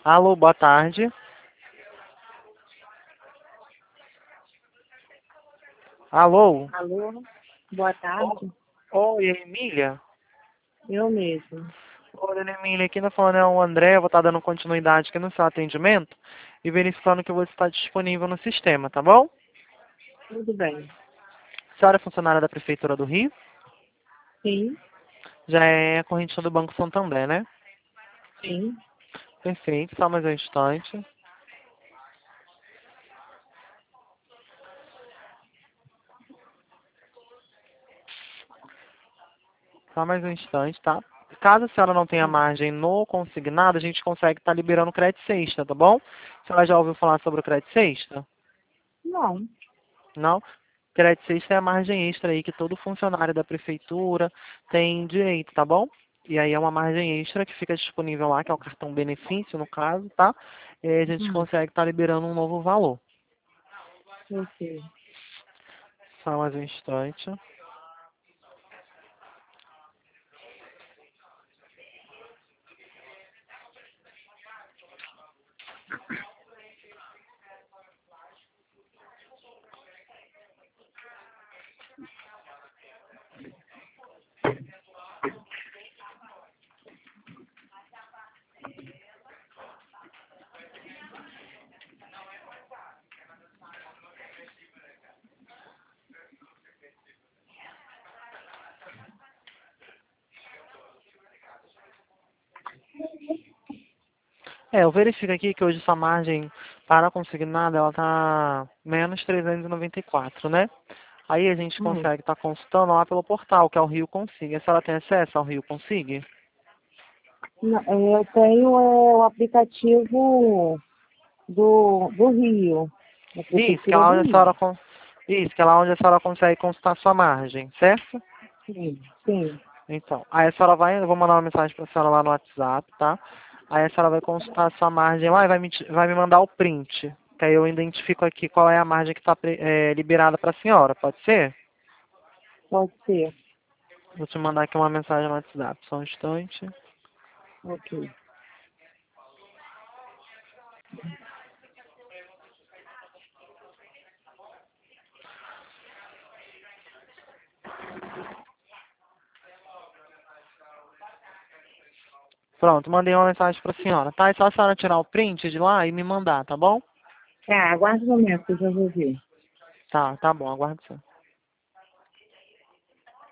Alô, boa tarde. Alô? Alô, boa tarde. Oi, Emília? Eu mesmo. Oi, dona Emília, aqui na falando é o André, eu vou estar dando continuidade aqui no seu atendimento e verificando que você está disponível no sistema, tá bom? Tudo bem? A senhora é funcionária da Prefeitura do Rio? Sim, Já é correntista do Banco Santander, né? sim. Perfeito, só mais um instante. Só mais um instante, tá? Caso a senhora não tenha margem no consignado, a gente consegue estar liberando o crédito sexta, tá bom? A senhora já ouviu falar sobre o crédito sexta? Não. Não? Crédito sexta é a margem extra aí que todo funcionário da prefeitura tem direito, tá bom? E aí é uma margem extra que fica disponível lá, que é o cartão benefício, no caso, tá? E aí a gente consegue estar liberando um novo valor. Ok. Só mais um instante. Eu verifico aqui que hoje sua margem para consignado, ela tá menos 394, né? Aí a gente consegue estar consultando lá pelo portal, que é o Rio Consigue. A senhora tem acesso ao Rio Consigue? Não, eu tenho o aplicativo do Rio, da Isso, que é Prefeitura lá do onde a Rio. senhora, isso, que é lá onde a senhora consegue consultar sua margem, certo? Sim, sim. Então, aí a senhora vai, eu vou mandar uma mensagem para a senhora lá no WhatsApp, tá? Aí a senhora vai consultar a sua margem lá e vai me mandar o print. Que aí eu identifico aqui qual é a margem que está liberada para a senhora, pode ser? Pode ser. Vou te mandar aqui uma mensagem no WhatsApp, só um instante. Ok. Pronto, mandei uma mensagem para a senhora, tá? É só a senhora tirar o print de lá e me mandar, tá bom? Tá, aguarde um momento que eu já vou ver. Tá bom, aguardo só.